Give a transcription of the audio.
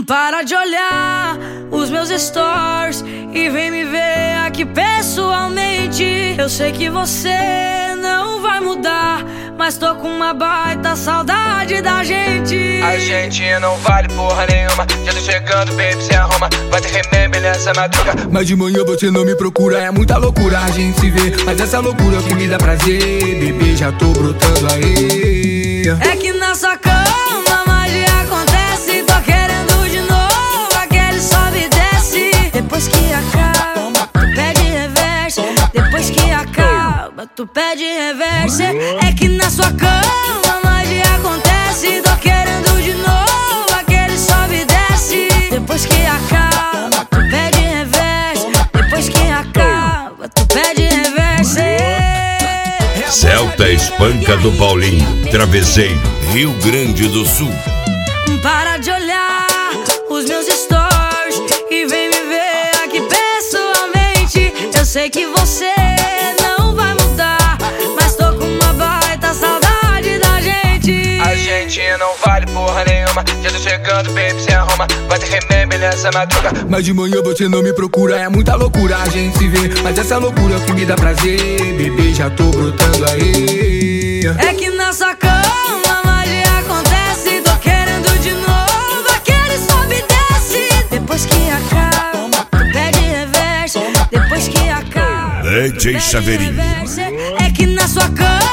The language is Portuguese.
Para de olhar os meus stories e vem me ver aqui pessoalmente. Eu sei que você não vai mudar, mas tô com uma baita saudade da gente. A gente não vale porra nenhuma. Já tô chegando, baby, se arruma. Vai ter remember nessa madruga. Mas de manhã você não me procura. É muita loucura a gente se vê, mas essa loucura é o que me dá prazer. Bebê, já tô brotando aí. É que na sua cama magia acontece. Tô querendo de novo aquele sobe e desce. Depois que acaba, tu pede reverse. Depois que acaba, tu pede reverse. É que na sua cama magia acontece. Tô querendo de novo aquele sobe e desce. Depois que acaba, tu pede reverse. Depois que acaba, tu pede reverse. Celta Espanca do Paulinho, Travesseiro, Rio Grande do Sul. Para de olhar os meus stories e vem me ver aqui pessoalmente. Eu sei que você não vai mudar, mas tô com uma baita saudade da gente. A gente não vale porra nenhuma. Já tô chegando, baby, se arruma. Vai ter remember nessa madruga. Mas de manhã você não me procura. É muita loucura a gente se vê, mas essa loucura é o que me dá prazer. Bebê, já tô brotando aí. É que na sua cama magia acontece. Tô querendo de novo aquele sobe e desce. Depois que acaba, tu pede reverse. Depois que acaba, DJ Chaveirinho. é que na sua cama